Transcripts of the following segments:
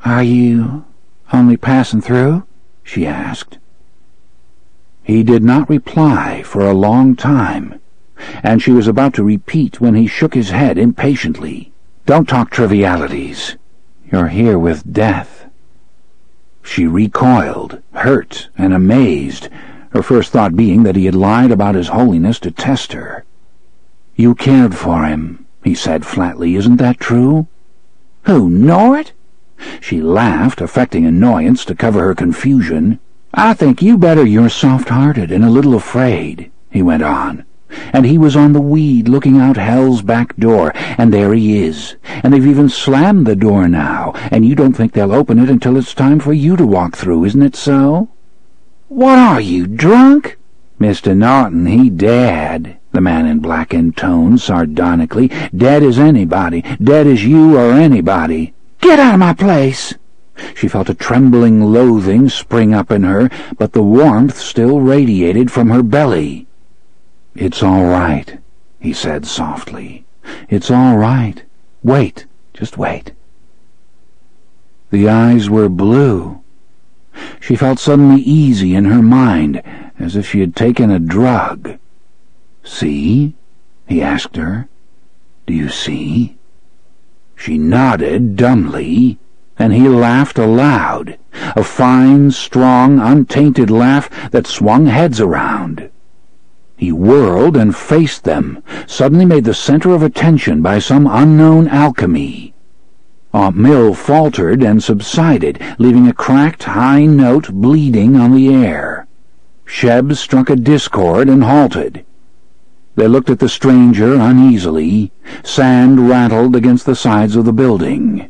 "Are you only passing through?" she asked. He did not reply for a long time, and she was about to repeat when he shook his head impatiently. "Don't talk trivialities. You're here with death." She recoiled, hurt and amazed, her first thought being that he had lied about his holiness to test her. "You cared for him," he said flatly. "Isn't that true?" "Who, Nort?" She laughed, affecting annoyance to cover her confusion. "I think you better. You're soft-hearted and a little afraid," he went on. "And he was on the weed looking out hell's back door, and there he is. And they've even slammed the door now, and you don't think they'll open it until it's time for you to walk through, isn't it so?" "What are you, drunk?" "Mr. Norton, he dead," the man in black intoned sardonically. "Dead as anybody. Dead as you or anybody." "Get out of my place!" She felt a trembling loathing spring up in her, but the warmth still radiated from her belly. "It's all right," he said softly. "It's all right. Wait, just wait." The eyes were blue. She felt suddenly easy in her mind, as if she had taken a drug. "See?" he asked her. "Do you see?" She nodded dumbly, and he laughed aloud, a fine, strong, untainted laugh that swung heads around. He whirled and faced them, suddenly made the center of attention by some unknown alchemy. Aunt Mill faltered and subsided, leaving a cracked high note bleeding on the air. Sheb struck a discord and halted. They looked at the stranger uneasily. Sand rattled against the sides of the building.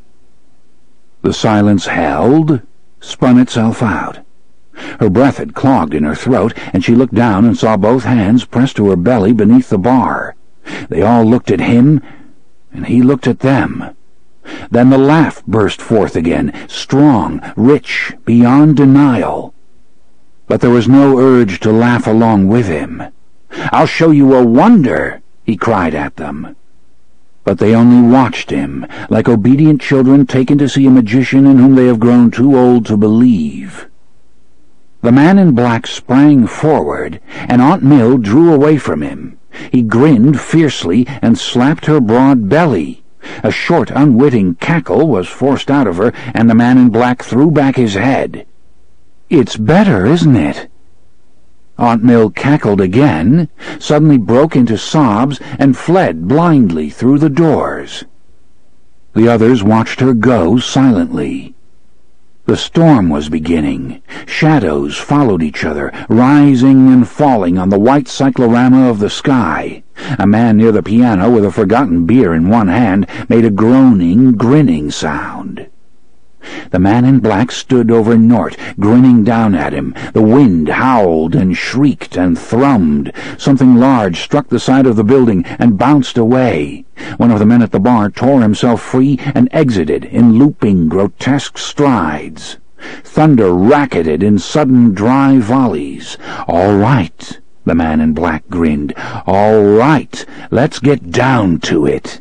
The silence held, spun itself out. Her breath had clogged in her throat, and she looked down and saw both hands pressed to her belly beneath the bar. They all looked at him, and he looked at them. Then the laugh burst forth again, strong, rich, beyond denial. But there was no urge to laugh along with him. "I'll show you a wonder," he cried at them. But they only watched him, like obedient children taken to see a magician in whom they have grown too old to believe. The man in black sprang forward, and Aunt Mill drew away from him. He grinned fiercely and slapped her broad belly. A short, unwitting cackle was forced out of her, and the man in black threw back his head. "It's better, isn't it?" Aunt Mill cackled again, suddenly broke into sobs, and fled blindly through the doors. The others watched her go silently. The storm was beginning. Shadows followed each other, rising and falling on the white cyclorama of the sky. A man near the piano with a forgotten beer in one hand made a groaning, grinning sound. The man in black stood over Nort, grinning down at him. The wind howled and shrieked and thrummed. Something large struck the side of the building and bounced away. One of the men at the bar tore himself free and exited in looping, grotesque strides. Thunder racketed in sudden dry volleys. "All right," the man in black grinned. "All right, let's get down to it."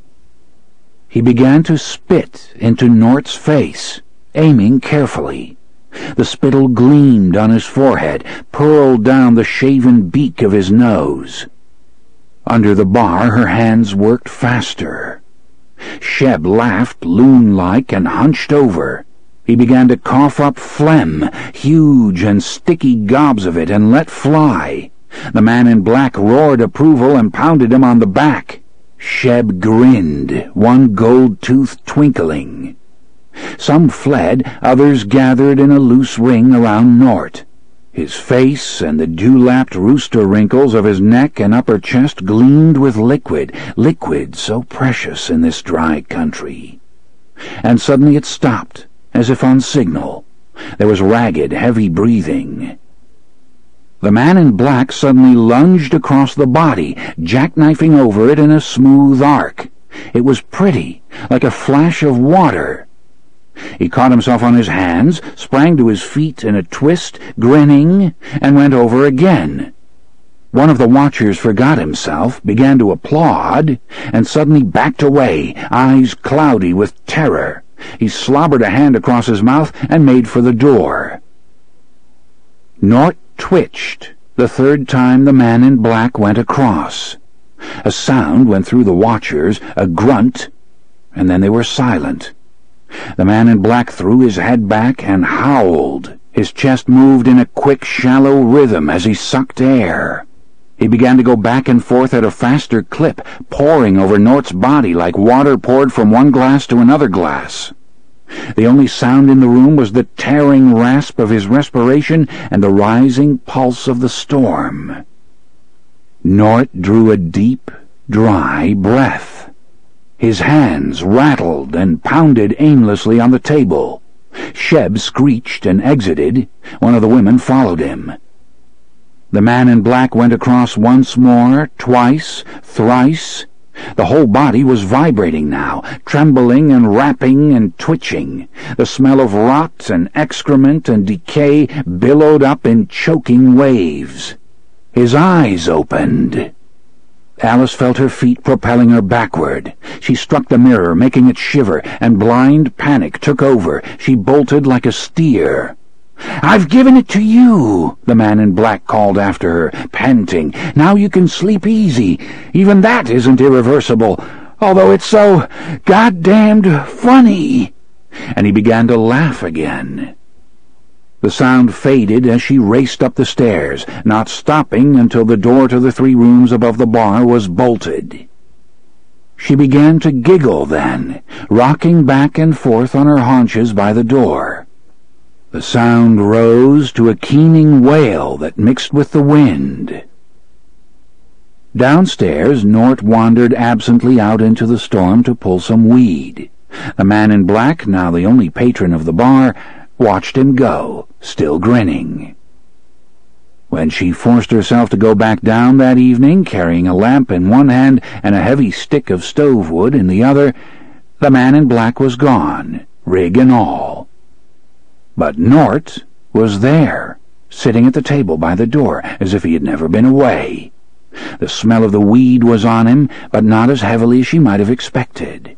He began to spit into Nort's face, aiming carefully. The spittle gleamed on his forehead, purled down the shaven beak of his nose. Under the bar, her hands worked faster. Sheb laughed loon-like and hunched over. He began to cough up phlegm, huge and sticky gobs of it, and let fly. The man in black roared approval and pounded him on the back. Sheb grinned, one gold tooth twinkling. Some fled, others gathered in a loose ring around Nort. His face and the dew-lapped rooster wrinkles of his neck and upper chest gleamed with liquid so precious in this dry country. And suddenly it stopped, as if on signal. There was ragged, heavy breathing. The man in black suddenly lunged across the body, jackknifing over it in a smooth arc. It was pretty, like a flash of water. He caught himself on his hands, sprang to his feet in a twist, grinning, and went over again. One of the watchers forgot himself, began to applaud, and suddenly backed away, eyes cloudy with terror. He slobbered a hand across his mouth and made for the door. Nort twitched the third time the man in black went across. A sound went through the watchers, a grunt, and then they were silent. The man in black threw his head back and howled. His chest moved in a quick, shallow rhythm as he sucked air. He began to go back and forth at a faster clip, pouring over Nort's body like water poured from one glass to another glass. The only sound in the room was the tearing rasp of his respiration and the rising pulse of the storm. Nort drew a deep, dry breath. His hands rattled and pounded aimlessly on the table. Sheb screeched and exited. One of the women followed him. The man in black went across once more, twice, thrice. The whole body was vibrating now, trembling and rapping and twitching. The smell of rot and excrement and decay billowed up in choking waves. His eyes opened. Alice felt her feet propelling her backward. She struck the mirror, making it shiver, and blind panic took over. She bolted like a steer. "I've given it to you," the man in black called after her, panting. "Now you can sleep easy. Even that isn't irreversible, although it's so goddamned funny." And he began to laugh again. The sound faded as she raced up the stairs, not stopping until the door to the 3 rooms above the bar was bolted. She began to giggle then, rocking back and forth on her haunches by the door. The sound rose to a keening wail that mixed with the wind. Downstairs, Nort wandered absently out into the storm to pull some weed. The man in black, now the only patron of the bar, watched him go, still grinning. When she forced herself to go back down that evening, carrying a lamp in one hand and a heavy stick of stove wood in the other, the man in black was gone, rig and all. But Nort was there, sitting at the table by the door, as if he had never been away. The smell of the weed was on him, but not as heavily as she might have expected.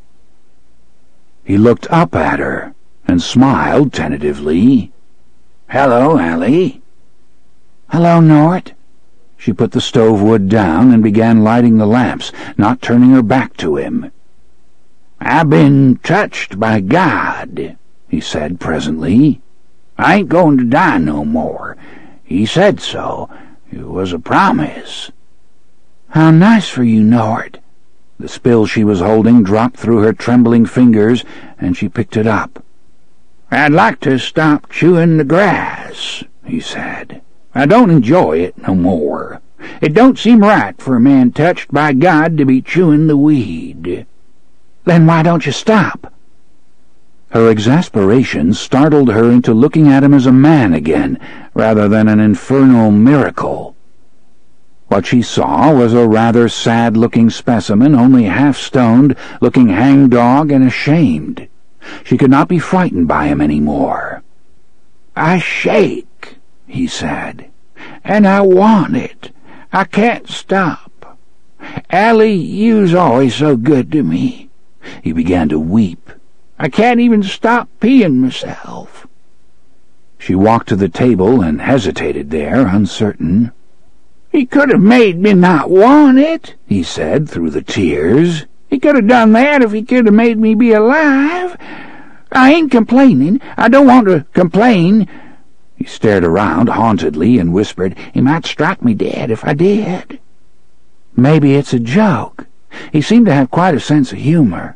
He looked up at her and smiled tentatively. "Hello, Allie." "Hello, Nort." She put the stove wood down and began lighting the lamps, not turning her back to him. "I've been touched by God," he said presently. "I ain't going to die no more. He said so. It was a promise." "How nice for you, Nort." The spill she was holding dropped through her trembling fingers, and she picked it up. "I'd like to stop chewing the grass," he said. "I don't enjoy it no more. It don't seem right for a man touched by God to be chewing the weed." "Then why don't you stop?" Her exasperation startled her into looking at him as a man again, rather than an infernal miracle. What she saw was a rather sad-looking specimen, only half-stoned, looking hangdog and ashamed. She could not be frightened by him any more. "I shake," he said, "and I want it. I can't stop. Allie, you's always so good to me." He began to weep. "I can't even stop peeing myself." She walked to the table and hesitated there, uncertain. "He could have made me not want it," he said through the tears. "He could have done that if he could have made me be alive. I ain't complaining. I don't want to complain." He stared around hauntedly and whispered, "He might strike me dead if I did." "Maybe it's a joke." He seemed to have quite a sense of humor.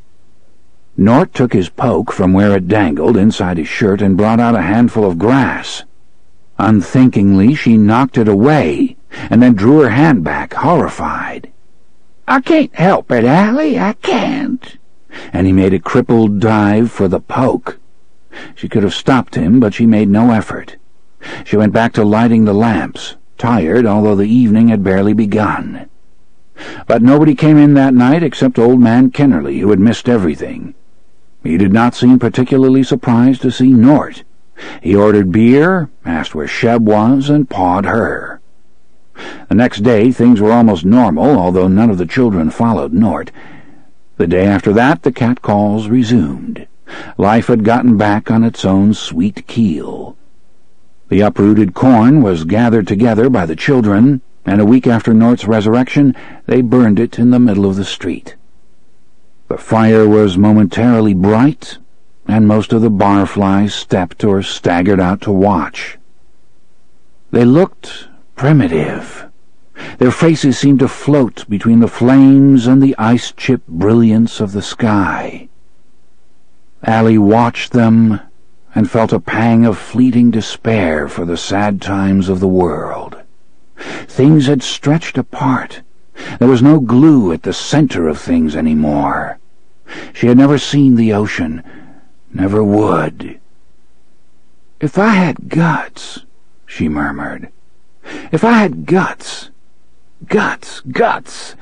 Nort took his poke from where it dangled inside his shirt and brought out a handful of grass. Unthinkingly, she knocked it away, and then drew her hand back, horrified. "I can't help it, Allie, I can't." And he made a crippled dive for the poke. She could have stopped him, but she made no effort. She went back to lighting the lamps, tired, although the evening had barely begun. But nobody came in that night except old man Kennerly, who had missed everything. He did not seem particularly surprised to see Nort. He ordered beer, asked where Sheb was, and pawed her. The next day things were almost normal, although none of the children followed Nort. The day after that the catcalls resumed. Life had gotten back on its own sweet keel. The uprooted corn was gathered together by the children, and a week after Nort's resurrection, they burned it in the middle of the street. The fire was momentarily bright, and most of the barflies stepped or staggered out to watch. They looked primitive. Their faces seemed to float between the flames and the ice-chip brilliance of the sky. Allie watched them and felt a pang of fleeting despair for the sad times of the world. Things had stretched apart. There was no glue at the center of things anymore. She had never seen the ocean, never would. "If I had guts," she murmured. "If I had guts. Guts."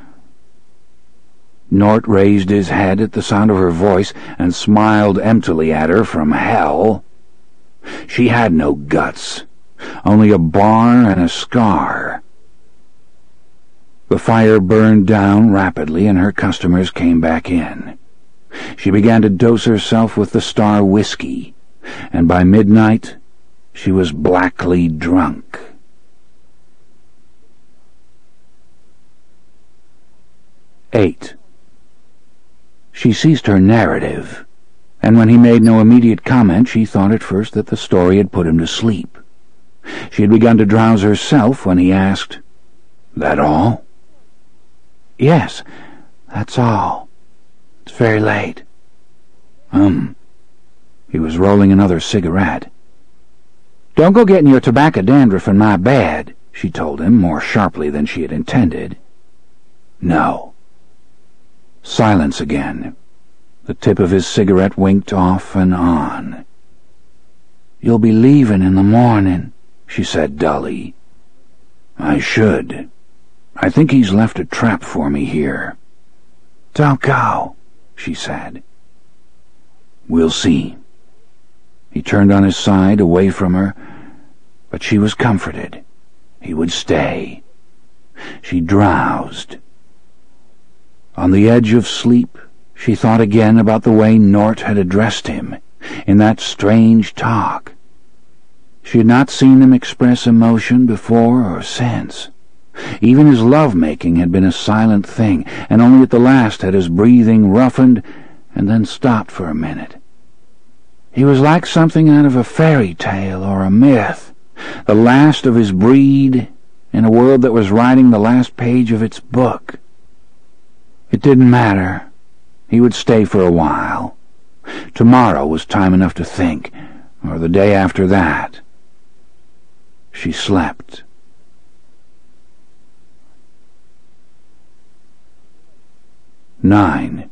Nort raised his head at the sound of her voice and smiled emptily at her from hell. She had no guts, only a bar and a scar. The fire burned down rapidly and her customers came back in. She began to dose herself with the Star whiskey, and by midnight she was blackly drunk. She ceased her narrative, and when he made no immediate comment, she thought at first that the story had put him to sleep. She had begun to drowse herself when he asked, "That all?" "Yes, that's all. It's very late." He was rolling another cigarette. "Don't go getting your tobacco dandruff in my bed," she told him, more sharply than she had intended. "No." Silence again. The tip of his cigarette winked off and on. "You'll be leaving in the morning," she said dully. "I should. I think he's left a trap for me here." "Don't go," she said. "We'll see." He turned on his side, away from her, but she was comforted. He would stay. She drowsed. On the edge of sleep, she thought again about the way Nort had addressed him, in that strange talk. She had not seen him express emotion before or since. Even his love-making had been a silent thing, and only at the last had his breathing roughened and then stopped for a minute. He was like something out of a fairy tale or a myth, the last of his breed in a world that was writing the last page of its book. It didn't matter. He would stay for a while. Tomorrow was time enough to think, or the day after that. She slept. In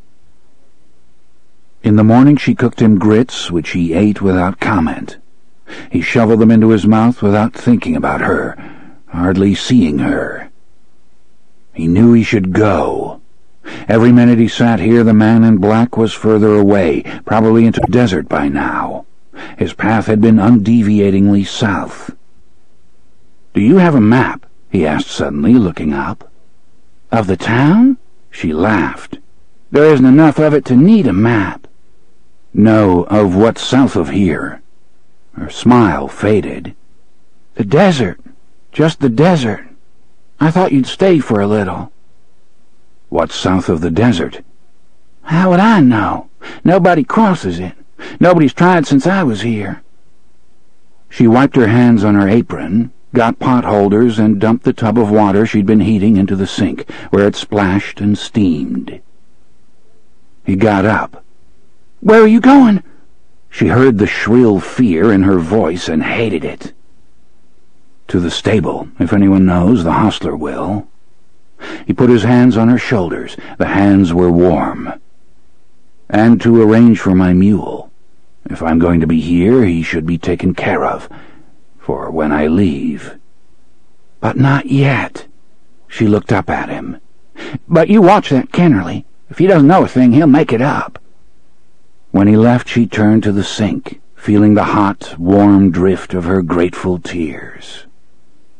the morning she cooked him grits, which he ate without comment. He shoveled them into his mouth without thinking about her, hardly seeing her. He knew he should go. Every minute he sat here, the man in black was further away, probably into the desert by now. His path had been undeviatingly south. "Do you have a map?" he asked suddenly, looking up. "Of the town?" She laughed. "There isn't enough of it to need a map." "No, of what's south of here." Her smile faded. "The desert. Just the desert. I thought you'd stay for a little." "What's south of the desert?" "How would I know? Nobody crosses it. Nobody's tried since I was here." She wiped her hands on her apron, got pot holders, and dumped the tub of water she'd been heating into the sink, where it splashed and steamed. He got up. "Where are you going?" She heard the shrill fear in her voice and hated it. "To the stable. If anyone knows, the hostler will." He put his hands on her shoulders. The hands were warm. "And to arrange for my mule. If I'm going to be here, he should be taken care of, for when I leave." "But not yet." She looked up at him. "But you watch that Kennerly. If he doesn't know a thing, he'll make it up." When he left, she turned to the sink, feeling the hot, warm drift of her grateful tears.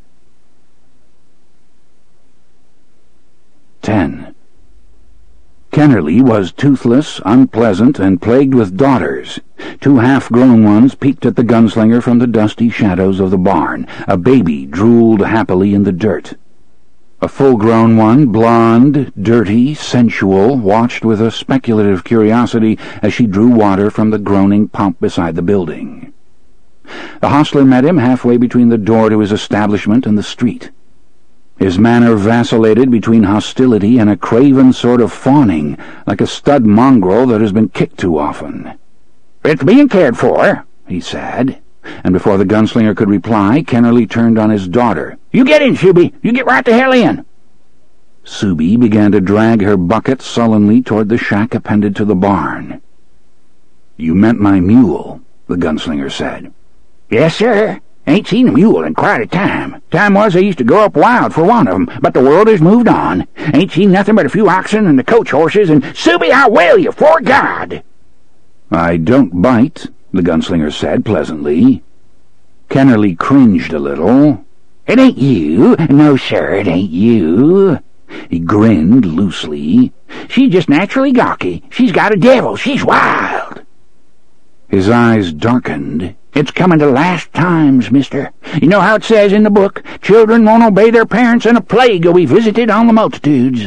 10. Kennerly was toothless, unpleasant, and plagued with daughters. Two half-grown ones peeked at the gunslinger from the dusty shadows of the barn. A baby drooled happily in the dirt. A full-grown one, blonde, dirty, sensual, watched with a speculative curiosity as she drew water from the groaning pump beside the building. The hostler met him halfway between the door to his establishment and the street. His manner vacillated between hostility and a craven sort of fawning, like a stud mongrel that has been kicked too often. "It's being cared for," he said, and before the gunslinger could reply, Kennerly turned on his daughter. "You get in, Subi! You get right the hell in!" Subi began to drag her bucket sullenly toward the shack appended to the barn. "You meant my mule," the gunslinger said. "Yes, sir. Ain't seen a mule in quite a time. Time was I used to go up wild for one of 'em, but the world has moved on. Ain't seen nothing but a few oxen and the coach horses, and Subi, I whale you, 'fore God!" "I don't bite," the gunslinger said pleasantly. Kennerly cringed a little. "It ain't you. No, sir, it ain't you." He grinned loosely. "She's just naturally gawky. She's got a devil. She's wild." His eyes darkened. "It's coming to last times, mister. You know how it says in the book, children won't obey their parents and a plague will be visited on the multitudes."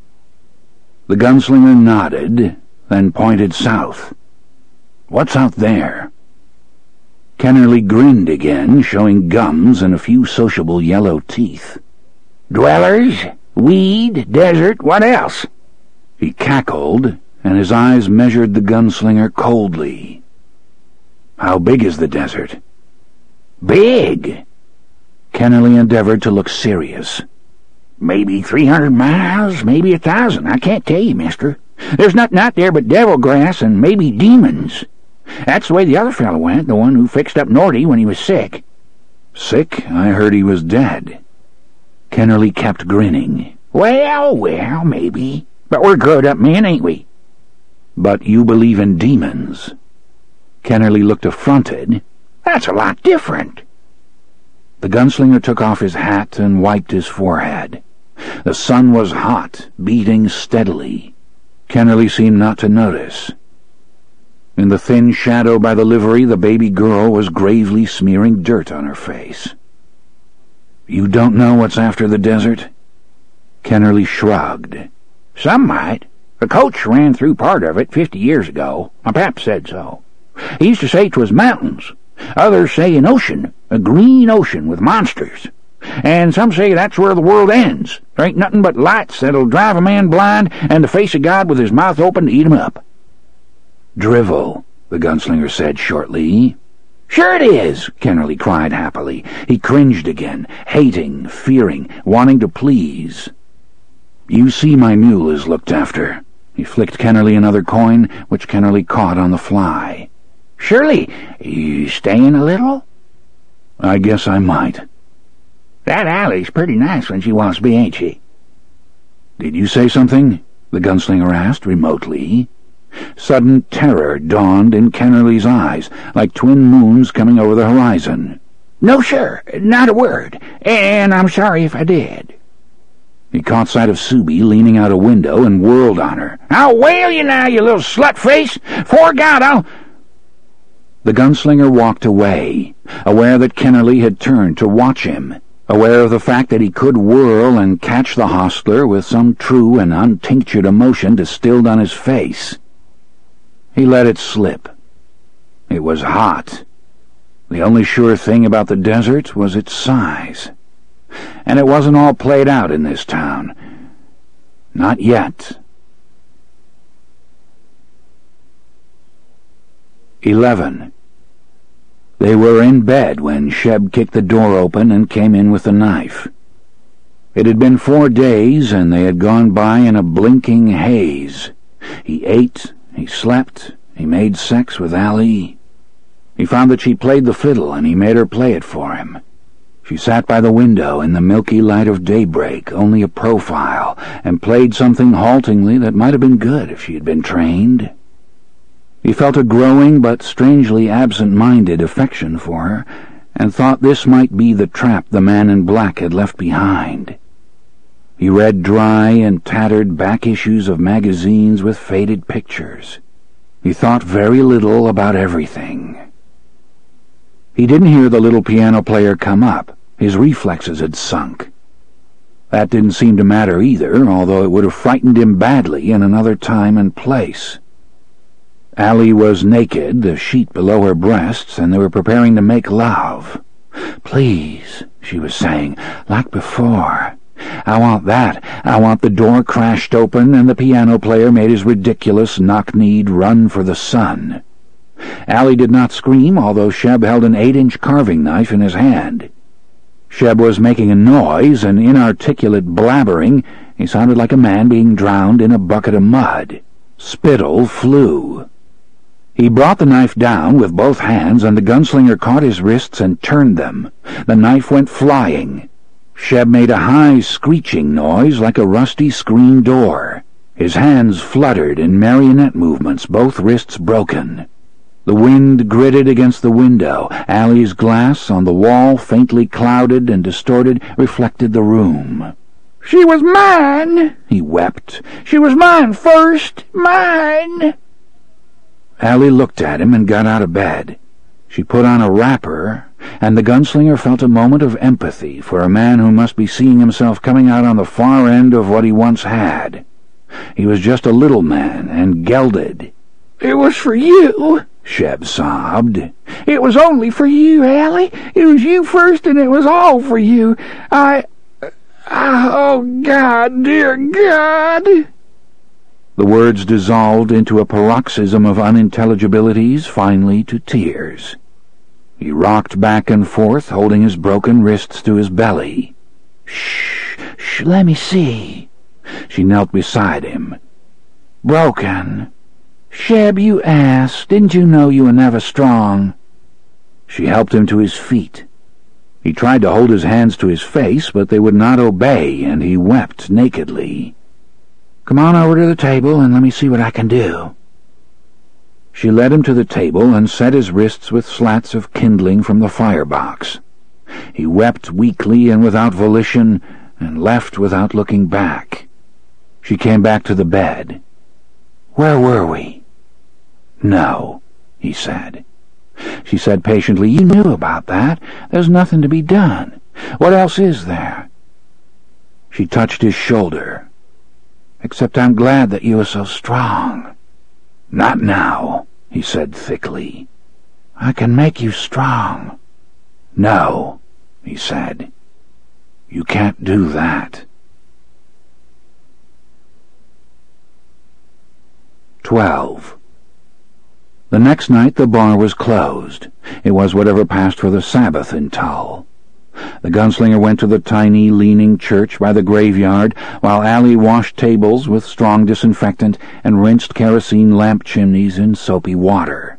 The gunslinger nodded, then pointed south. "What's out there?" Kennerly grinned again, showing gums and a few sociable yellow teeth. "Dwellers, weed, desert, what else?" He cackled, and his eyes measured the gunslinger coldly. "How big is the desert?" "Big." Kennerly endeavored to look serious. "Maybe 300 miles, maybe 1,000. I can't tell you, mister. There's nothing out there but devil grass and maybe demons. That's the way the other fellow went, the one who fixed up Norty when he was sick." "Sick? I heard he was dead." Kennerly kept grinning. Well, maybe. But we're grown-up men, ain't we?" "But you believe in demons." Kennerly looked affronted. "That's a lot different." The gunslinger took off his hat and wiped his forehead. The sun was hot, beating steadily. Kennerly seemed not to notice. In the thin shadow by the livery, the baby girl was gravely smearing dirt on her face. "You don't know what's after the desert?" Kennerly shrugged. "Some might. The coach ran through part of it 50 years ago. My pap said so. He used to say 'twas mountains. Others say an ocean, a green ocean with monsters. And some say that's where the world ends. There ain't nothing but lights that'll drive a man blind and the face of God with his mouth open to eat him up." "Drivel," the gunslinger said shortly. "Sure it is," Kennerly cried happily. He cringed again, hating, fearing, wanting to please. "You see my mule is looked after." He flicked Kennerly another coin, which Kennerly caught on the fly. "Surely, you staying a little?" "I guess I might." "That Allie's pretty nice when she wants to be, ain't she?" "Did you say something?" the gunslinger asked remotely. Sudden terror dawned in Kennerly's eyes, like twin moons coming over the horizon. "No, sir, not a word, and I'm sorry if I did." He caught sight of Subi leaning out a window and whirled on her. "I'll whale you now, you little slut-face! 'Fore God, I'll—" The gunslinger walked away, aware that Kennerly had turned to watch him, aware of the fact that he could whirl and catch the hostler with some true and untinctured emotion distilled on his face. He let it slip. It was hot. The only sure thing about the desert was its size. And it wasn't all played out in this town. Not yet. 11. They were in bed when Sheb kicked the door open and came in with a knife. It had been 4 days, and they had gone by in a blinking haze. He ate, he slept, he made sex with Allie. He found that she played the fiddle, and he made her play it for him. She sat by the window in the milky light of daybreak, only a profile, and played something haltingly that might have been good if she had been trained. He felt a growing but strangely absent-minded affection for her, and thought this might be the trap the man in black had left behind. He read dry and tattered back issues of magazines with faded pictures. He thought very little about everything. He didn't hear the little piano player come up. His reflexes had sunk. That didn't seem to matter either, although it would have frightened him badly in another time and place. Allie was naked, the sheet below her breasts, and they were preparing to make love. "Please," she was saying, "like before. I want that. I want." The door crashed open, and the piano player made his ridiculous, knock-kneed run for the sun. Allie did not scream, although Sheb held an 8-inch carving knife in his hand. Sheb was making a noise, an inarticulate blabbering. He sounded like a man being drowned in a bucket of mud. Spittle flew. He brought the knife down with both hands, and the gunslinger caught his wrists and turned them. The knife went flying. Sheb made a high, screeching noise like a rusty screen door. His hands fluttered in marionette movements, both wrists broken. The wind gritted against the window. Allie's glass on the wall, faintly clouded and distorted, reflected the room. "She was mine," he wept. "She was mine first. Mine." Allie looked at him and got out of bed. She put on a wrapper, and the gunslinger felt a moment of empathy for a man who must be seeing himself coming out on the far end of what he once had. He was just a little man and gelded. "It was for you," Sheb sobbed. "It was only for you, Allie. It was you first, and it was all for you. Oh, God, dear God." The words dissolved into a paroxysm of unintelligibilities, finally to tears. He rocked back and forth, holding his broken wrists to his belly. Shh, let me see." She knelt beside him. "Broken. Sheb, you ass, didn't you know you were never strong?" She helped him to his feet. He tried to hold his hands to his face, but they would not obey, and he wept nakedly. "Come on over to the table and let me see what I can do." She led him to the table and set his wrists with slats of kindling from the firebox. He wept weakly and without volition, and left without looking back. She came back to the bed. "Where were we?" "No," he said. She said patiently, "You knew about that. There's nothing to be done. What else is there?" She touched his shoulder. "Except I'm glad that you are so strong." "Not now," he said thickly. "I can make you strong." "No," he said. "You can't do that." 12. The next night the bar was closed. It was whatever passed for the Sabbath in Tull. The gunslinger went to the tiny, leaning church by the graveyard, while Allie washed tables with strong disinfectant and rinsed kerosene lamp chimneys in soapy water.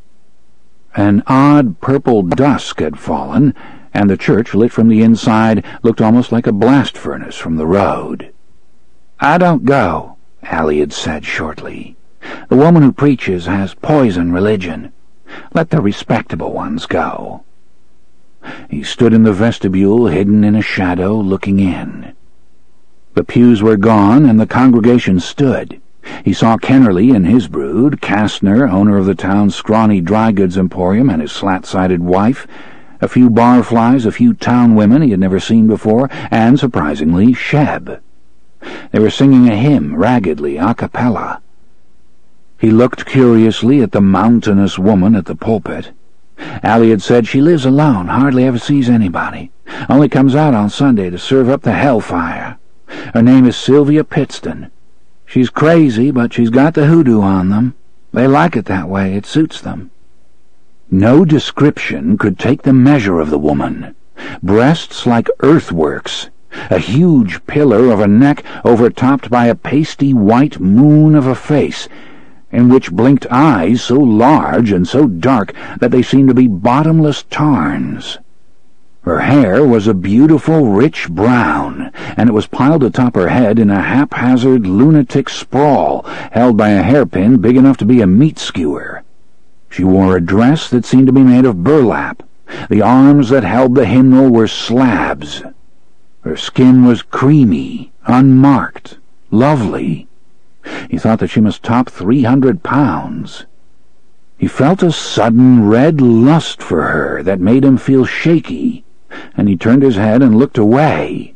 An odd purple dusk had fallen, and the church, lit from the inside, looked almost like a blast furnace from the road. "I don't go," Allie had said shortly. "The woman who preaches has poison religion. Let the respectable ones go." He stood in the vestibule, hidden in a shadow, looking in. The pews were gone, and the congregation stood. He saw Kennerly and his brood, Kastner, owner of the town's scrawny dry goods emporium, and his slat-sided wife, a few barflies, a few town women he had never seen before, and, surprisingly, Sheb. They were singing a hymn, raggedly, a cappella. He looked curiously at the mountainous woman at the pulpit. Allie had said she lives alone, hardly ever sees anybody, only comes out on Sunday to serve up the hellfire. Her name is Sylvia Pittston. She's crazy, but she's got the hoodoo on them. They like it that way. It suits them. No description could take the measure of the woman. Breasts like earthworks, a huge pillar of a neck overtopped by a pasty white moon of a face, in which blinked eyes so large and so dark that they seemed to be bottomless tarns. Her hair was a beautiful, rich brown, and it was piled atop her head in a haphazard, lunatic sprawl, held by a hairpin big enough to be a meat skewer. She wore a dress that seemed to be made of burlap. The arms that held the hymnal were slabs. Her skin was creamy, unmarked, lovely. He thought that she must top 300 pounds. He felt a sudden red lust for her that made him feel shaky, and he turned his head and looked away.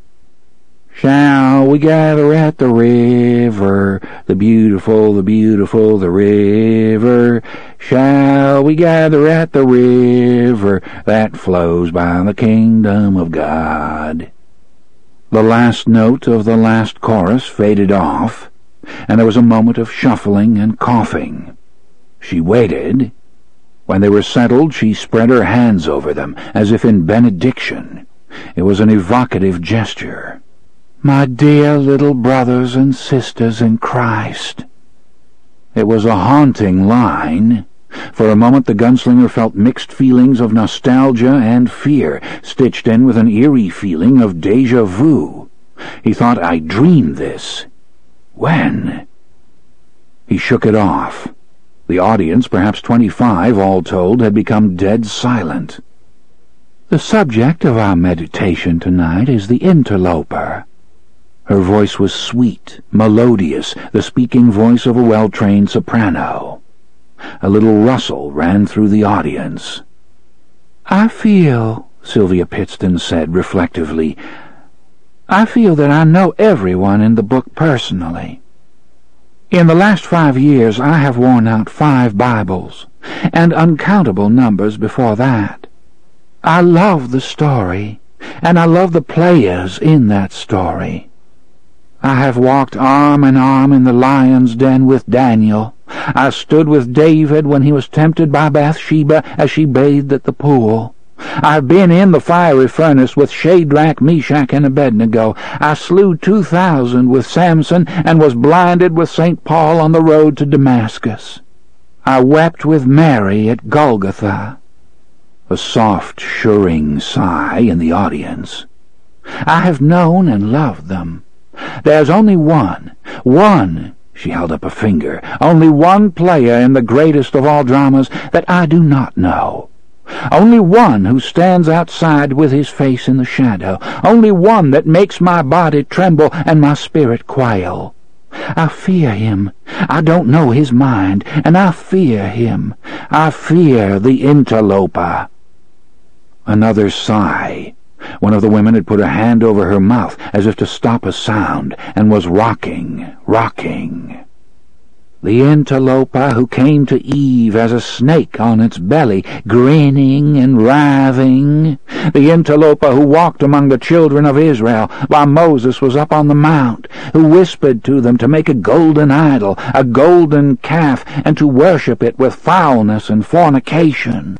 "Shall we gather at the river, the beautiful, the river? Shall we gather at the river that flows by the kingdom of God?" The last note of the last chorus faded off, and there was a moment of shuffling and coughing. She waited. When they were settled, she spread her hands over them, as if in benediction. It was an evocative gesture. "My dear little brothers and sisters in Christ." It was a haunting line. For a moment the gunslinger felt mixed feelings of nostalgia and fear, stitched in with an eerie feeling of déjà vu. He thought, "I dreamed this. When?" He shook it off. The audience, perhaps 25 all told, had become dead silent. "The subject of our meditation tonight is the interloper." Her voice was sweet, melodious, the speaking voice of a well-trained soprano. A little rustle ran through the audience. "I feel," Sylvia Pittston said reflectively, "I feel that I know everyone in the book personally. In the last 5 years I have worn out 5 Bibles, and uncountable numbers before that. I love the story, and I love the players in that story. I have walked arm in arm in the lion's den with Daniel. I stood with David when he was tempted by Bathsheba as she bathed at the pool. I've been in the fiery furnace with Shadrach, Meshach, and Abednego. I slew 2,000 with Samson and was blinded with St. Paul on the road to Damascus. I wept with Mary at Golgotha." A soft, shirring sigh in the audience. "I have known and loved them. There's only one, she held up a finger, only one player in the greatest of all dramas that I do not know. Only one who stands outside with his face in the shadow. Only one that makes my body tremble and my spirit quail. I fear him. I don't know his mind, and I fear him. I fear the interloper." Another sigh. One of the women had put a hand over her mouth as if to stop a sound, and was rocking. "The interloper who came to Eve as a snake on its belly, grinning and writhing. The interloper who walked among the children of Israel while Moses was up on the mount, who whispered to them to make a golden idol, a golden calf, and to worship it with foulness and fornication."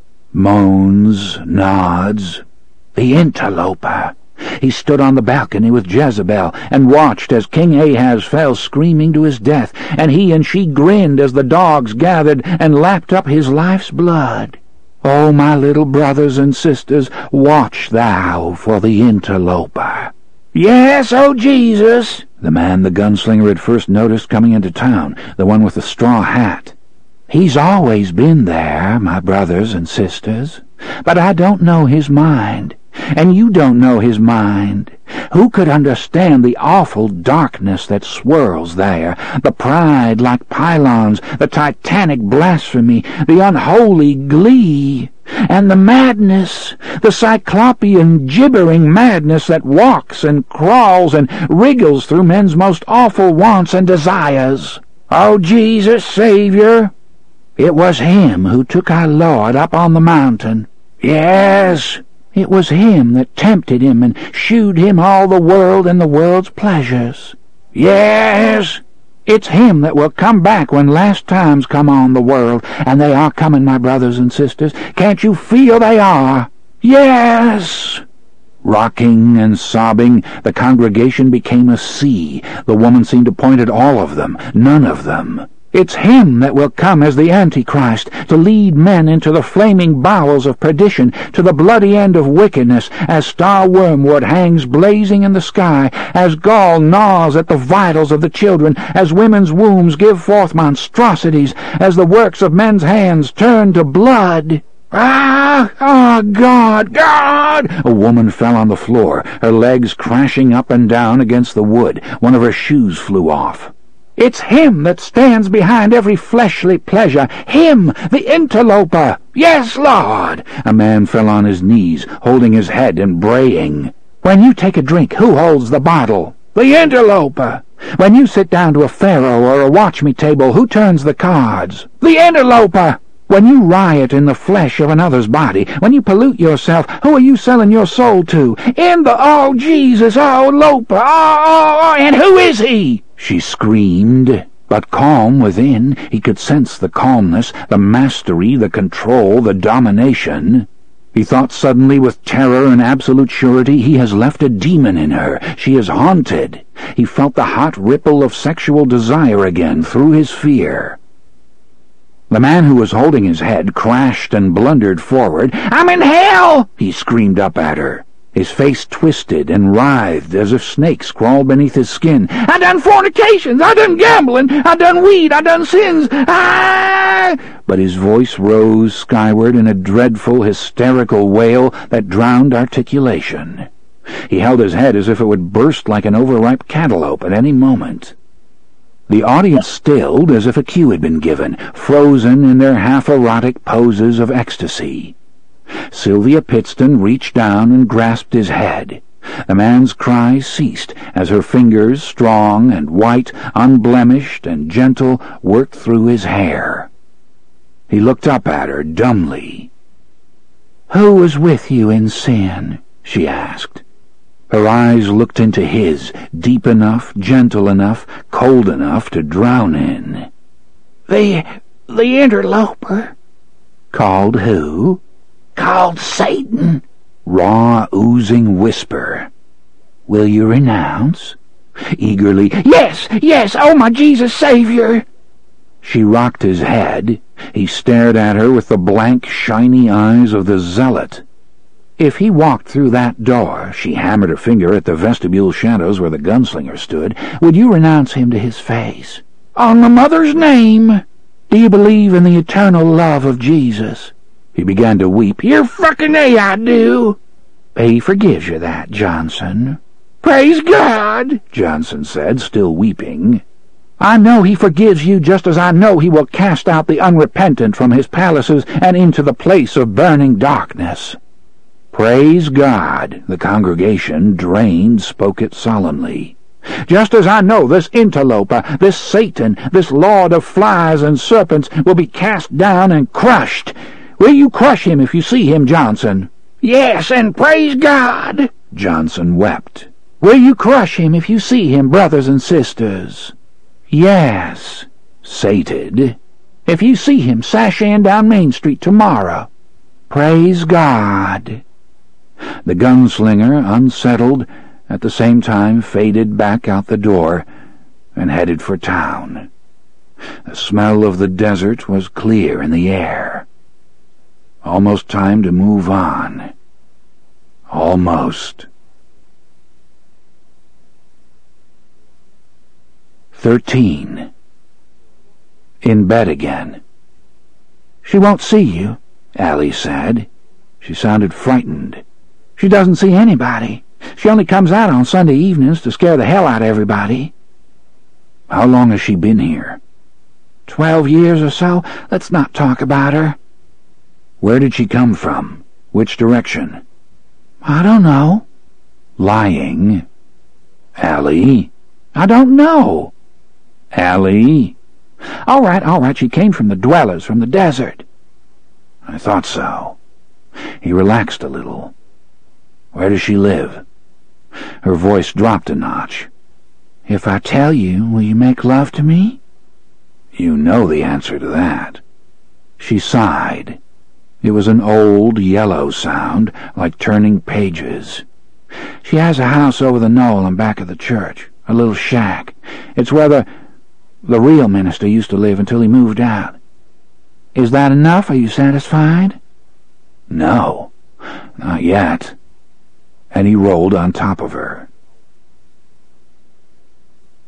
Moans, nods. The interloper. He stood on the balcony with Jezebel and watched as King Ahaz fell screaming to his death, and he and she grinned as the dogs gathered and lapped up his life's blood. "Oh, my little brothers and sisters, watch thou for the interloper." "Yes, oh Jesus!" the man the gunslinger had first noticed coming into town, the one with the straw hat. "He's always been there, my brothers and sisters, but I don't know his mind. And you don't know his mind. Who could understand the awful darkness that swirls there, the pride like pylons, the titanic blasphemy, the unholy glee, and the madness, the cyclopean gibbering madness that walks and crawls and wriggles through men's most awful wants and desires? Oh, Jesus, Savior! It was him who took our Lord up on the mountain. Yes, it was him that tempted him and shewed him all the world and the world's pleasures. Yes, it's him that will come back when last times come on the world, and they are coming, my brothers and sisters. Can't you feel they are? Yes! Rocking and sobbing, the congregation became a sea. The woman seemed to point at all of them, none of them. It's him that will come as the Antichrist, to lead men into the flaming bowels of perdition, to the bloody end of wickedness, as star wormwood hangs blazing in the sky, as gall gnaws at the vitals of the children, as women's wombs give forth monstrosities, as the works of men's hands turn to blood. Ah! Ah, God! God! A woman fell on the floor, her legs crashing up and down against the wood. One of her shoes flew off. It's him that stands behind every fleshly pleasure. Him, the interloper. Yes, Lord! A man fell on his knees, holding his head and braying. When you take a drink, who holds the bottle? The interloper. When you sit down to a faro or a watch-me table, who turns the cards? The interloper. When you riot in the flesh of another's body, when you pollute yourself, who are you selling your soul to? Oh, Jesus, oh, loper, and who is he? She screamed. But calm within, he could sense the calmness, the mastery, the control, the domination. He thought suddenly with terror and absolute surety, he has left a demon in her. She is haunted. He felt the hot ripple of sexual desire again through his fear. The man who was holding his head crashed and blundered forward. "I'm in hell!" he screamed up at her. His face twisted and writhed as if snakes crawled beneath his skin. "I done fornications, I done gambling, I done weed, I done sins, But his voice rose skyward in a dreadful, hysterical wail that drowned articulation. He held his head as if it would burst like an overripe cantaloupe at any moment. The audience stilled as if a cue had been given, frozen in their half-erotic poses of ecstasy. Sylvia Pittston reached down and grasped his head. The man's cry ceased as her fingers, strong and white, unblemished and gentle, worked through his hair. He looked up at her dumbly. "Who was with you in sin?" she asked. Her eyes looked into his, deep enough, gentle enough, cold enough to drown in. The interloper." "Called who?" "Called Satan." Raw, oozing whisper. "Will you renounce?" Eagerly, "Yes, yes, oh my Jesus Savior!" She rocked his head. He stared at her with the blank, shiny eyes of the zealot. "If he walked through that door," she hammered her finger at the vestibule shadows where the gunslinger stood, "would you renounce him to his face?" "On my mother's name." "Do you believe in the eternal love of Jesus?" He began to weep. "You're fucking A, I do." "He forgives you that, Johnson." "Praise God," Johnson said, still weeping. "I know he forgives you just as I know he will cast out the unrepentant from his palaces and into the place of burning darkness." "Praise God," the congregation, drained, spoke it solemnly. "Just as I know this interloper, this Satan, this lord of flies and serpents will be cast down and crushed. Will you crush him if you see him, Johnson?" "Yes, and praise God." Johnson wept. "Will you crush him if you see him, brothers and sisters?" "Yes," sated. "If you see him sashaying down Main Street tomorrow." "Praise God." The gunslinger, unsettled, at the same time faded back out the door and headed for town. The smell of the desert was clear in the air. Almost time to move on. Almost. 13. In bed again. "She won't see you," Allie said. She sounded frightened. "She doesn't see anybody. She only comes out on Sunday evenings to scare the hell out of everybody." "How long has she been here?" 12 years or so. Let's not talk about her." "Where did she come from? Which direction?" "I don't know." "Lying." "Allie?" "I don't know." "Allie?" All right, she came from the dwellers, from the desert." "I thought so." He relaxed a little. "Where does she live?" Her voice dropped a notch. "If I tell you, will you make love to me?" "You know the answer to that." She sighed. It was an old, yellow sound, like turning pages. "She has a house over the knoll in back of the church, a little shack. It's where the real minister used to live until he moved out. Is that enough? Are you satisfied?" "No, not yet." And he rolled on top of her.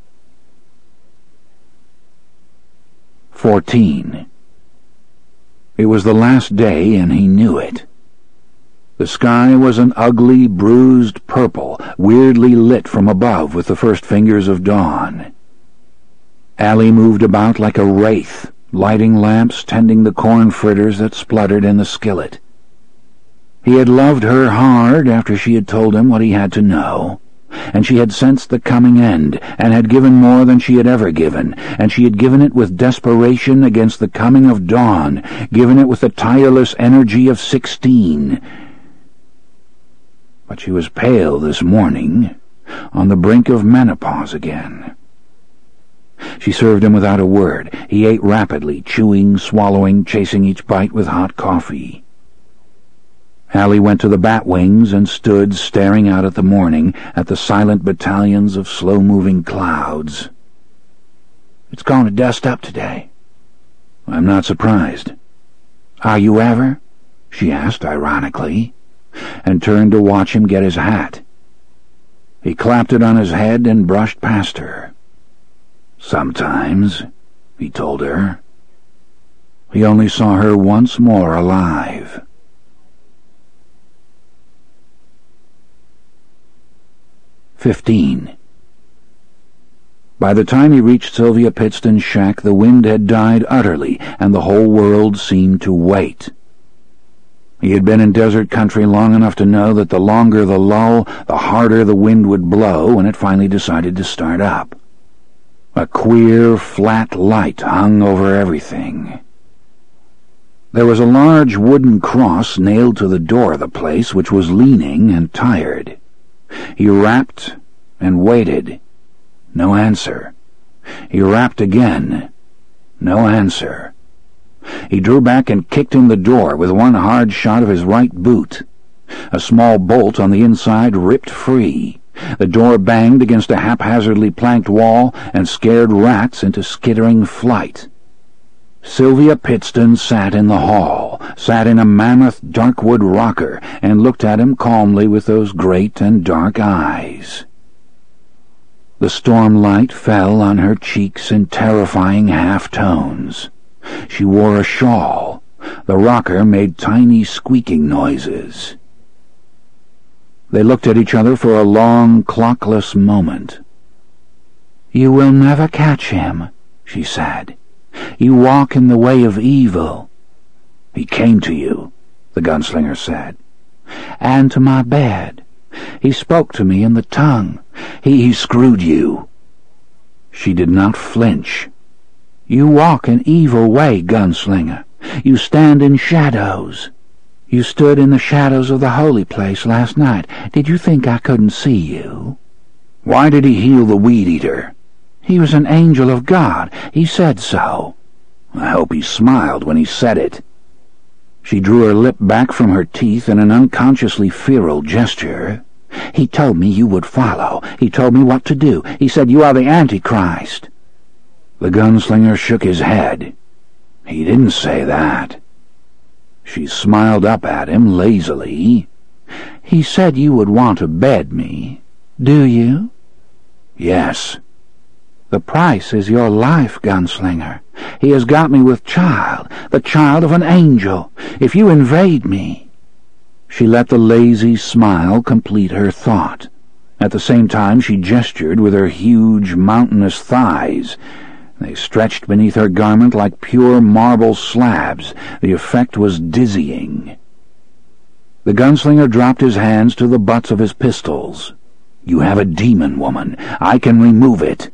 14. It was the last day, and he knew it. The sky was an ugly, bruised purple, weirdly lit from above with the first fingers of dawn. Allie moved about like a wraith, lighting lamps, tending the corn fritters that spluttered in the skillet. He had loved her hard after she had told him what he had to know, and she had sensed the coming end, and had given more than she had ever given, and she had given it with desperation against the coming of dawn, given it with the tireless energy of 16. But she was pale this morning, on the brink of menopause again. She served him without a word. He ate rapidly, chewing, swallowing, chasing each bite with hot coffee. Allie went to the bat wings and stood staring out at the morning, at the silent battalions of slow-moving clouds. "It's going to dust up today." "I'm not surprised." "Are you ever?" she asked ironically, and turned to watch him get his hat. He clapped it on his head and brushed past her. "Sometimes," he told her. He only saw her once more alive. 15. By the time he reached Sylvia Pittston's shack, the wind had died utterly, and the whole world seemed to wait. He had been in desert country long enough to know that the longer the lull, the harder the wind would blow when it finally decided to start up. A queer, flat light hung over everything. There was a large wooden cross nailed to the door of the place, which was leaning and tired. He rapped and waited. No answer. He rapped again. No answer. He drew back and kicked in the door with one hard shot of his right boot. A small bolt on the inside ripped free. The door banged against a haphazardly planked wall and scared rats into skittering flight. Sylvia Pittston sat in the hall, sat in a mammoth darkwood rocker, and looked at him calmly with those great and dark eyes. The stormlight fell on her cheeks in terrifying half-tones. She wore a shawl. The rocker made tiny squeaking noises. They looked at each other for a long, clockless moment. "You will never catch him," she said. "You walk in the way of evil." "He came to you," the gunslinger said. "And to my bed. He spoke to me in the tongue. He screwed you." She did not flinch. "You walk an evil way, gunslinger. You stand in shadows. You stood in the shadows of the holy place last night. Did you think I couldn't see you?" "Why did he heal the weed-eater?" "He was an angel of God. He said so." "I hope he smiled when he said it." She drew her lip back from her teeth in an unconsciously feral gesture. "He told me you would follow. He told me what to do. He said you are the Antichrist." The gunslinger shook his head. "He didn't say that." She smiled up at him lazily. "He said you would want to bed me. Do you?" "Yes." "The price is your life, gunslinger. He has got me with child, the child of an angel. If you invade me—" She let the lazy smile complete her thought. At the same time she gestured with her huge, mountainous thighs. They stretched beneath her garment like pure marble slabs. The effect was dizzying. The gunslinger dropped his hands to the butts of his pistols. "You have a demon, woman. I can remove it."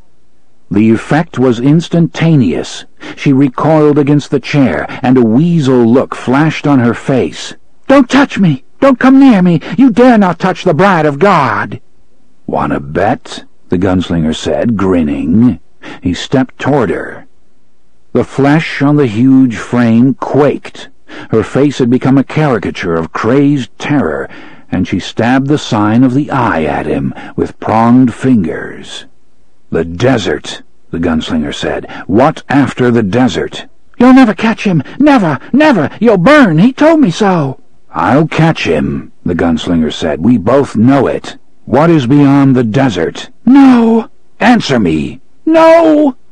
The effect was instantaneous. She recoiled against the chair, and a weasel look flashed on her face. "Don't touch me! Don't come near me! You dare not touch the bride of God!" "Want to bet?" the gunslinger said, grinning. He stepped toward her. The flesh on the huge frame quaked. Her face had become a caricature of crazed terror, and she stabbed the sign of the eye at him with pronged fingers. "The desert," the gunslinger said. "What after the desert?" "You'll never catch him! Never! Never! You'll burn! He told me so!" "I'll catch him," the gunslinger said. "We both know it. What is beyond the desert?" "No!" "Answer me!" "No!"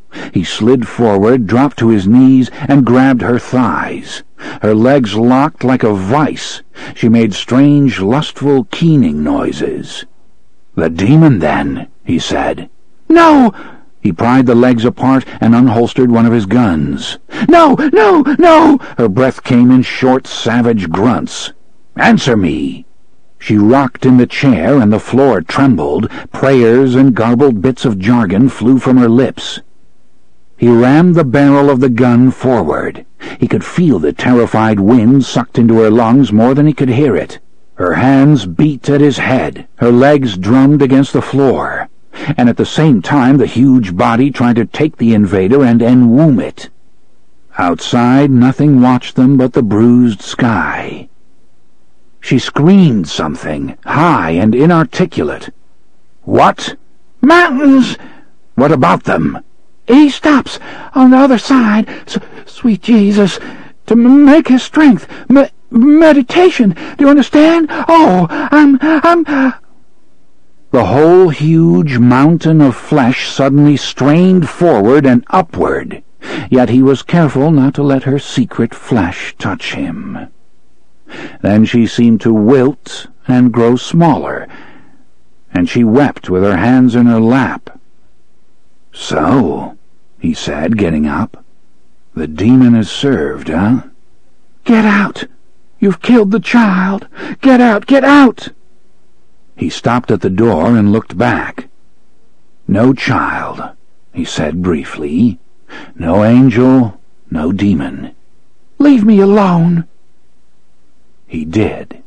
He slid forward, dropped to his knees, and grabbed her thighs. Her legs locked like a vice. She made strange, lustful, keening noises. "The demon, then," he said. "No!" He pried the legs apart and unholstered one of his guns. "No, no, no!" Her breath came in short, savage grunts. "Answer me!" She rocked in the chair and the floor trembled. Prayers and garbled bits of jargon flew from her lips. He rammed the barrel of the gun forward. He could feel the terrified wind sucked into her lungs more than he could hear it. Her hands beat at his head. Her legs drummed against the floor. And at the same time the huge body tried to take the invader and enwomb it. Outside, nothing watched them but the bruised sky. She screamed something, high and inarticulate. "What?" "Mountains!" "What about them?" "He stops on the other side, sweet Jesus, to make his strength, meditation, do you understand? Oh, I'm... The whole huge mountain of flesh suddenly strained forward and upward, yet he was careful not to let her secret flesh touch him. Then she seemed to wilt and grow smaller, and she wept with her hands in her lap. "So," he said, getting up, "the demon is served, huh?" "Get out! You've killed the child! Get out! Get out!" He stopped at the door and looked back. "No child," he said briefly. "No angel, no demon." "Leave me alone." He did.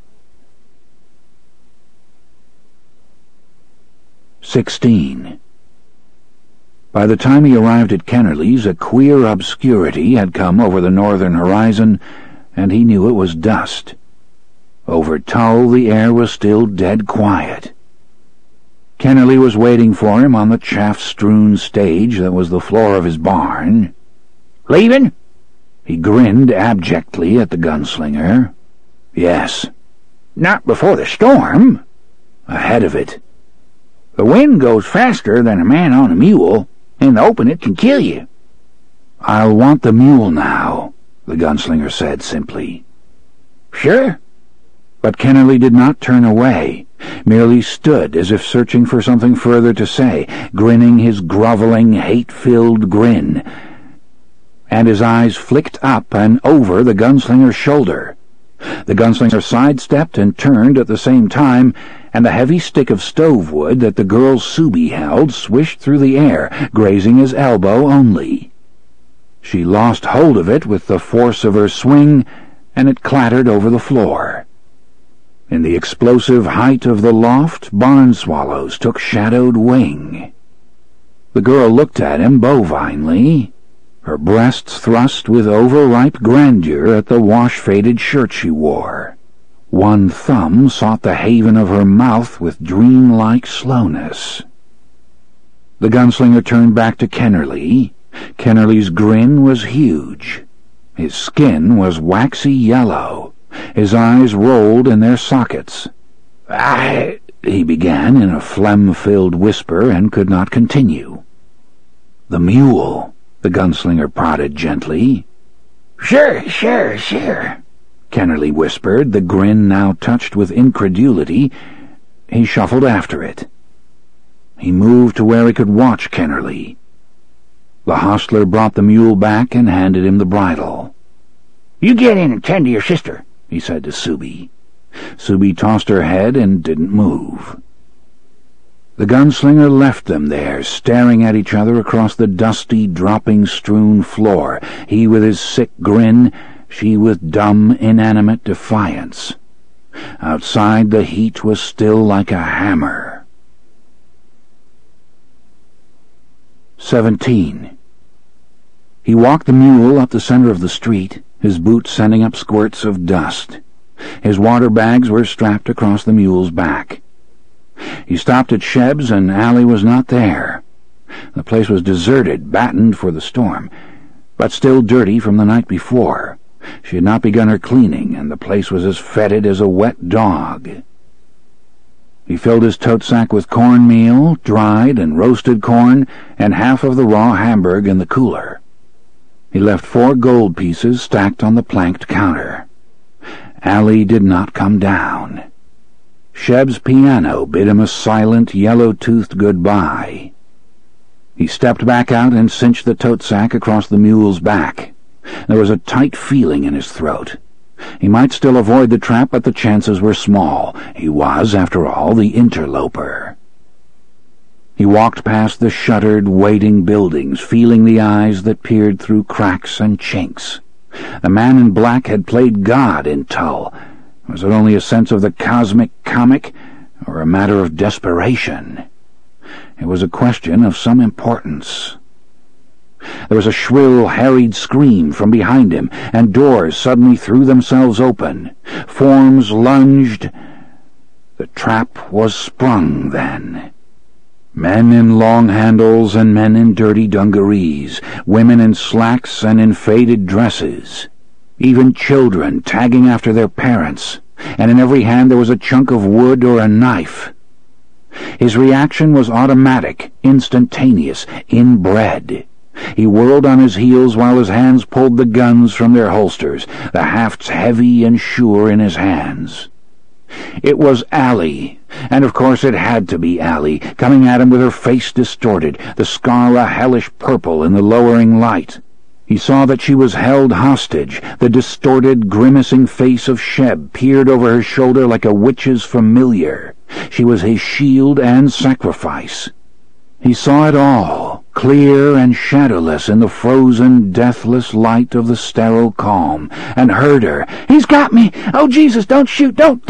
16. By the time he arrived at Kennerly's, a queer obscurity had come over the northern horizon, and he knew it was dust. Over Tull the air was still dead quiet. Kennerly was waiting for him on the chaff-strewn stage that was the floor of his barn. "Leavin'?" He grinned abjectly at the gunslinger. "Yes." "Not before the storm?" "Ahead of it." "The wind goes faster than a man on a mule. In the open it can kill you." "I'll want the mule now," the gunslinger said simply. "Sure." But Kennerly did not turn away, merely stood as if searching for something further to say, grinning his groveling, hate-filled grin. And his eyes flicked up and over the gunslinger's shoulder. The gunslinger sidestepped and turned at the same time, and the heavy stick of stove wood that the girl's Subi held swished through the air, grazing his elbow only. She lost hold of it with the force of her swing, and it clattered over the floor. In the explosive height of the loft, barn swallows took shadowed wing. The girl looked at him bovinely, her breasts thrust with overripe grandeur at the wash-faded shirt she wore. One thumb sought the haven of her mouth with dream-like slowness. The gunslinger turned back to Kennerly. Kennerly's grin was huge. His skin was waxy yellow. His eyes rolled in their sockets. He began in a phlegm-filled whisper and could not continue. "The mule," the gunslinger prodded gently. Sure, Kennerly whispered, the grin now touched with incredulity. He shuffled after it. He moved to where he could watch Kennerly. The hostler brought the mule back and handed him the bridle. "You get in and tend to your sister," he said to Subi. Subi tossed her head and didn't move. The gunslinger left them there, staring at each other across the dusty, dropping-strewn floor, he with his sick grin, she with dumb, inanimate defiance. Outside, the heat was still like a hammer. 17. He walked the mule up the center of the street, his boots sending up squirts of dust. His water bags were strapped across the mule's back. He stopped at Sheb's, and Allie was not there. The place was deserted, battened for the storm, but still dirty from the night before. She had not begun her cleaning, and the place was as fetid as a wet dog. He filled his tote sack with cornmeal, dried and roasted corn, and half of the raw Hamburg in the cooler. He left 4 gold pieces stacked on the planked counter. Allie did not come down. Sheb's piano bid him a silent, yellow-toothed goodbye. He stepped back out and cinched the tote sack across the mule's back. There was a tight feeling in his throat. He might still avoid the trap, but the chances were small. He was, after all, the interloper. He walked past the shuttered, waiting buildings, feeling the eyes that peered through cracks and chinks. The man in black had played God in Tull. Was it only a sense of the cosmic comic, or a matter of desperation? It was a question of some importance. There was a shrill, harried scream from behind him, and doors suddenly threw themselves open. Forms lunged. The trap was sprung then. Men in long handles and men in dirty dungarees, women in slacks and in faded dresses, even children tagging after their parents, and in every hand there was a chunk of wood or a knife. His reaction was automatic, instantaneous, inbred. He whirled on his heels while his hands pulled the guns from their holsters, the hafts heavy and sure in his hands. It was Allie, and of course it had to be Allie, coming at him with her face distorted, the scar a hellish purple in the lowering light. He saw that she was held hostage. The distorted, grimacing face of Sheb peered over her shoulder like a witch's familiar. She was his shield and sacrifice. He saw it all, clear and shadowless in the frozen, deathless light of the sterile calm, and heard her. "He's got me! Oh, Jesus, don't shoot! Don't!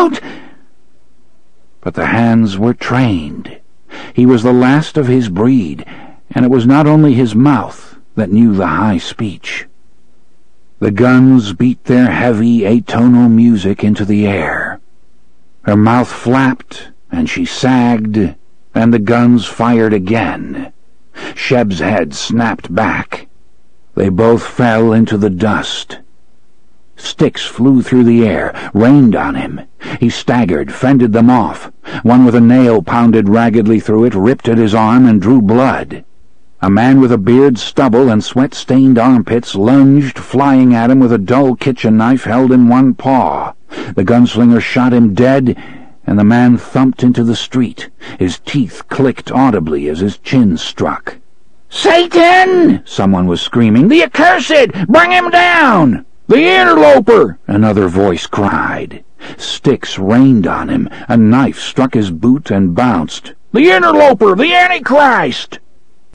But the hands were trained. He was the last of his breed, and it was not only his mouth that knew the high speech. The guns beat their heavy, atonal music into the air. Her mouth flapped, and she sagged, and the guns fired again. Sheb's head snapped back. They both fell into the dust. Sticks flew through the air, rained on him. He staggered, fended them off. One with a nail pounded raggedly through it, ripped at his arm and drew blood. A man with a beard, stubble, and sweat-stained armpits lunged, flying at him with a dull kitchen knife held in one paw. The gunslinger shot him dead, and the man thumped into the street. His teeth clicked audibly as his chin struck. "Satan!" someone was screaming. "The accursed! Bring him down!" "The interloper!" another voice cried. Sticks rained on him. A knife struck his boot and bounced. "The interloper! The Antichrist!"